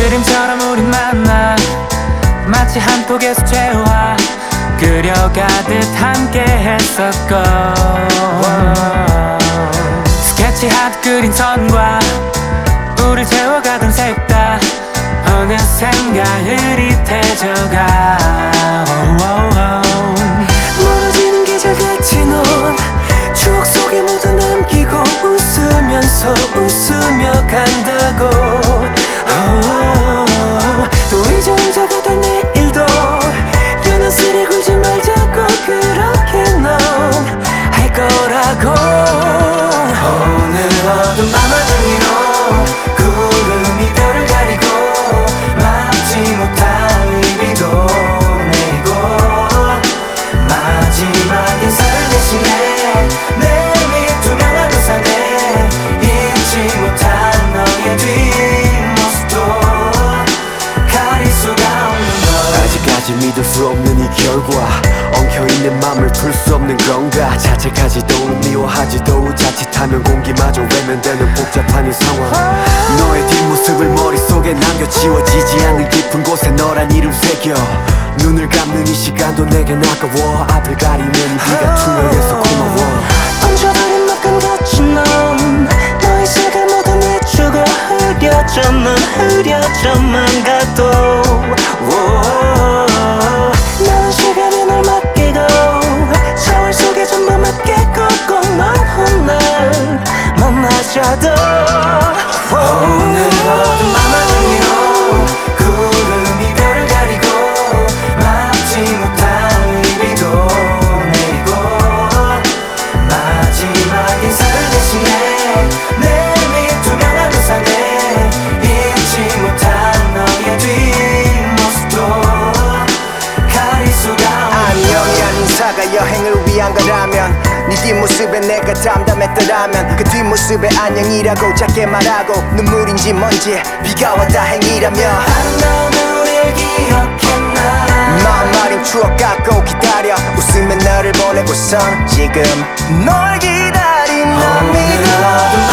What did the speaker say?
그림처럼 우린 만나 마치 한 폭에서 재화 그려가듯 함께 했었고 스케치하듯 그린 선과 우릴 채워가던 색다 어느샌가 흐릿해져가 멀어지는 계절 같이 넌 추억 속에 모두 남기고 웃으면서 웃으며 간다고 또 이제 혼자가 될 내일도 연한스레 굴지 말자고 그렇게 넌 할 거라고 오늘 어둠 밤하늘 위로 구름이 별을 가리고 막지 못할 비도 내리고 마지막 인사를 대신해 내 밑 투명한 우산에 잊지 못한 너의 뒷모습도 가릴 수가 없는 걸 아직까지 믿을 수 없는 이 결과 엉켜있는 맘을 풀 수 없는 건가 자책하지도 미워하지도 자칫하면 공기마저 외면되는 복잡한 이 상황 너의 뒷모습을 머릿속에 남겨 지워지지 않는 깊은 곳에 너란 이름 새겨 눈을 감는 이 시간도 내겐 아까워 앞을 가리는 이 비가 투명해서 고마워 얹어버린 막간 같이 넌 너의 색을 모두 내주고 흐려져만 가도 나는 시간에 널 맡기고 세월 속에 전부 맡기고 꼭 넌 훗날 만나자도 오늘 어둠 밤하늘 위로 구름이 별을 가리고 막지 못할 비도 내리고 마지막 인사를 대신해 내 밑 투명한 우산에 잊지 못한 너의 뒷모습도 가릴 수가 없는 안녕이란 인사가 여행을 위한 거라면 네 뒷모습에 내가 담담했더라면 그 뒷모습에 안녕이라고 작게 말하고 눈물인지 뭔지 비가 와 다행이라며 아름다운 우릴 기억했나 마음 마린 추억 갖고 기다려 웃으며 너를 보내고선 지금 널 기다린 널 믿어